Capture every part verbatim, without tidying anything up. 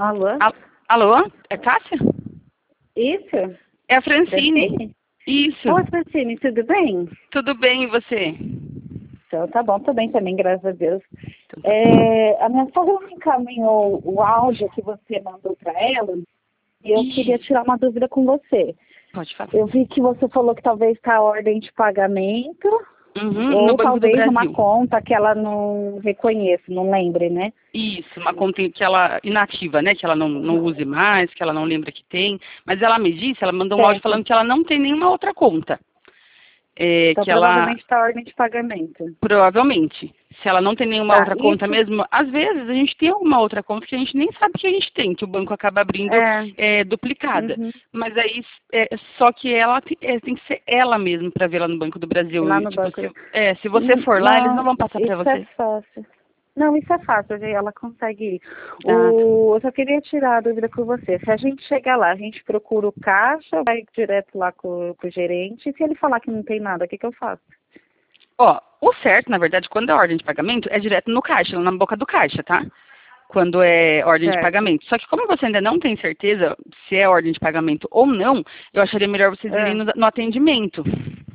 Alô? Al- Alô? É Cássia? Isso? É a Francine. Francine? Isso. Oi, Francine, tudo bem? Tudo bem, e você? Então, tá bom, tô bem também, graças a Deus. Então, tá É, a minha sogra me encaminhou o áudio que você mandou para ela e eu Ih. queria tirar uma dúvida com você. Pode falar. Eu vi que você falou que talvez está a ordem de pagamento Uhum, no ou Banco do talvez uma Brasil. conta que ela não reconheça, não lembre, né? Isso, uma conta que ela inativa, né? Que ela não, não use mais, que ela não lembra que tem. Mas ela me disse, ela mandou um áudio Certo. falando que ela não tem nenhuma outra conta. É, Então, que ela, provavelmente está a ordem de pagamento. provavelmente, se ela não tem nenhuma Tá, outra conta isso mesmo, às vezes a gente tem alguma outra conta que a gente nem sabe que a gente tem, que o banco acaba abrindo é... é, duplicada. Uhum. Mas aí, é, só que ela te- é, tem que ser ela mesmo para ver lá no Banco do Brasil. Lá E, no tipo, banco. se, é, se você Hum, for lá, eles não Não, vão passar para isso é você. fácil. Não, isso é fácil, gente, ela consegue ir. Ah, tá. O... Eu só queria tirar a dúvida com você. Se a gente chegar lá, a gente procura o caixa, vai direto lá com, com o gerente, e se ele falar que não tem nada, o que, que eu faço? Ó, o certo, na verdade, quando é ordem de pagamento, é direto no caixa, na boca do caixa, tá? Quando é ordem de Certo. pagamento. Só que como você ainda não tem certeza se é ordem de pagamento ou não, eu acharia melhor vocês irem É. no, no atendimento.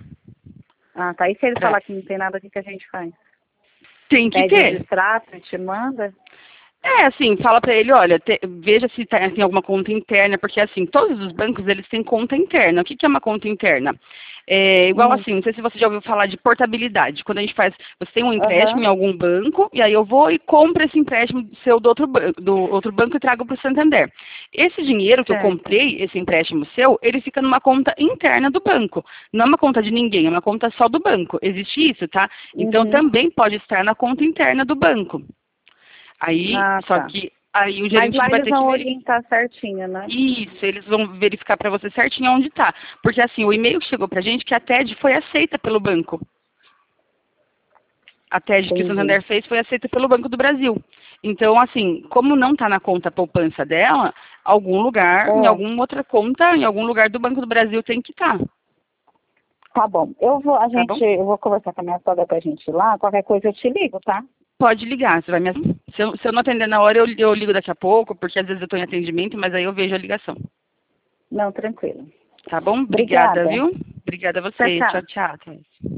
Ah, tá. E se ele Pra- falar que não tem nada, o que, que a gente faz? Tem que Pede o ter. extrato e te manda? É, assim, fala pra ele, olha, te- veja se tá- tem alguma conta interna, porque assim, todos os bancos, eles têm conta interna. O que, que é uma conta interna? É igual Hum. assim, não sei se você já ouviu falar de portabilidade. Quando a gente faz, você tem um empréstimo Aham. em algum banco, e aí eu vou e compro esse empréstimo seu do outro banco, do outro banco e trago para o Santander. Esse dinheiro que eu Certo. comprei, esse empréstimo seu, ele fica numa conta interna do banco. Não é uma conta de ninguém, é uma conta só do banco. Existe isso, tá? Então Uhum. também pode estar na conta interna do banco. Aí, Ah, só tá. que aí o Mas gerente que lá vai eles ter que vão verificar. orientar certinho, né? Isso, eles vão verificar para você certinho onde está. Porque assim, o e-mail que chegou pra gente que a T E D foi aceita pelo banco. A T E D que o Entendi. Santander fez foi aceita pelo Banco do Brasil. Então, assim, como não está na conta poupança dela, algum lugar, em É. alguma outra conta, em algum lugar do Banco do Brasil tem que estar. Tá bom. Eu vou, a Tá bom? gente, eu vou conversar com a minha sogra pra gente ir lá. Qualquer coisa eu te ligo, tá? Pode ligar, você vai me... se, eu, se eu não atender na hora, eu, eu ligo daqui a pouco, porque às vezes eu estou em atendimento, mas aí eu vejo a ligação. Não, tranquilo. Tá bom? Obrigada, Obrigada. viu? Obrigada a Tchau, você. tchau. Tchau, tchau. Até.